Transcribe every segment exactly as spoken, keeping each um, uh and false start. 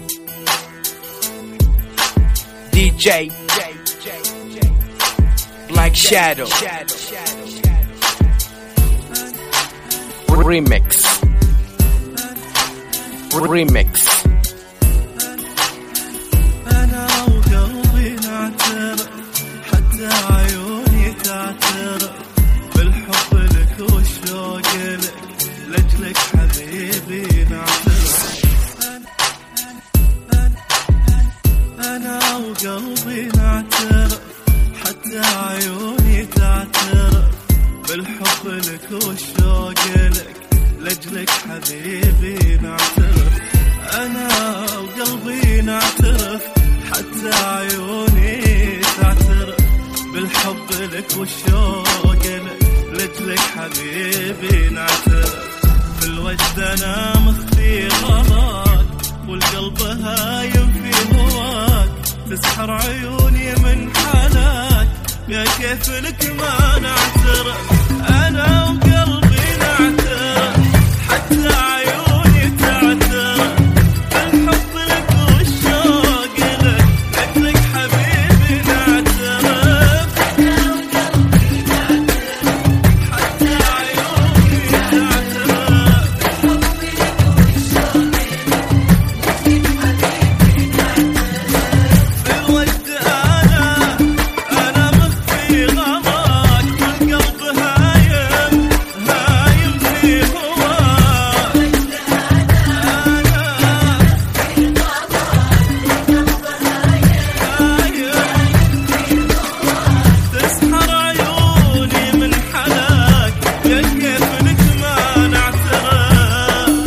دي جي Black Shadow Remix Remix. أنا وقلبي نعترف حتى عيوني تعترف بالحب لك والشوق لك لجلك حبيبي نعترف. أنا وقلبي نعترف حتى عيوني تعترف بالحب لك والشوق لك لجلك حبيبي نعترف. أنا وقلبي نعترف حتى عيوني تعترف بالحب لك والشوق لك لجلك حبيبي نعترف. في الوجد أنا مخفي غلاك والقلب هايم في هواك تسحر عيوني من حالك يا كيف لك ما نعترف. أنا وقلبي نعترف حتى عيوني تعترف بالحب لك والشوق لك لجلك حبيبي نعترف. أنا وقلبي نعترف حتى عيوني تعترف بالحب لك والشوق لك لجلك حبيبي نعترف. في الوجد أنا أنا مخفي غلاك والقلب هايم هايم في هواك. تسحر عيوني من حلاك يا كيف لك ما نعترف.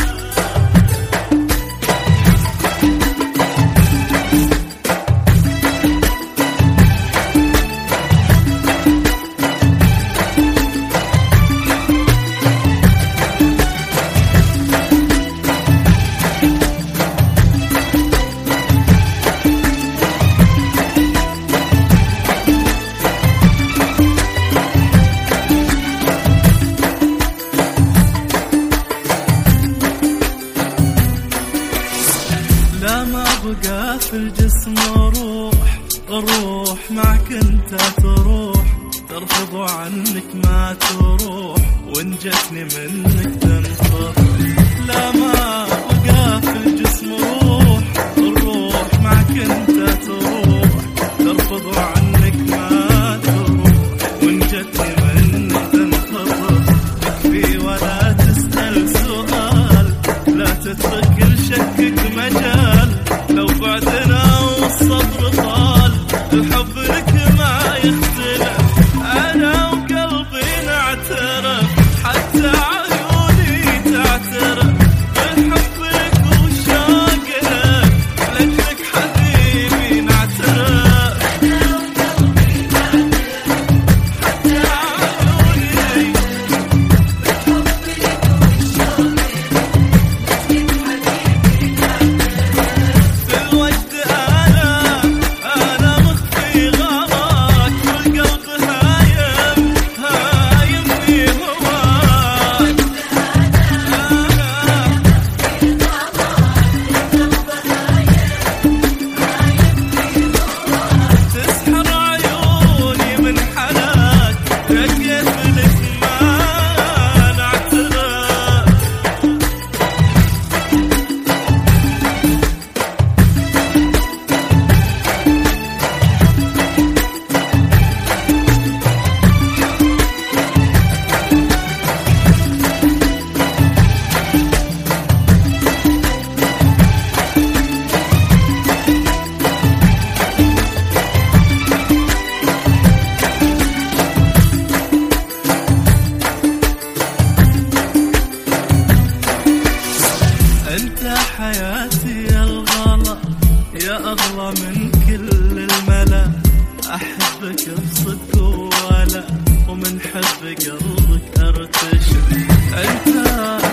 لا ما بقى في الجسم روح الروح معك انت تروح ترفض عنك ما تروح وان جتني منك تنفض. لا ما بقى في الجسم روح الروح معك انت تروح ترفض عنك ما تروح وان جتني منك تنفض. تكفي ولا تسأل سؤال لا تترك لشكك مجال لو بعدنا والصبر طال الحب لك ما يختلف. أنا وقلبي نعترف حتى عيوني تعترف بالحب لك والشوق لك لجلك حبيبي نعترف. أنا وقلبي نعترف حتى عيوني بالحب لك والشوق لك لجلك حبيبي نعترف. في الوجد أنا أنا مخفي غلاك والقلب هايم هايم في هواك. تسحر عيوني من حلاك يا كيف لك ما نعترف. انت حياتي يا الغلا يا اغلى من كل الملا احبك بصدق ولا ومن حب قلبك ارتشف. انت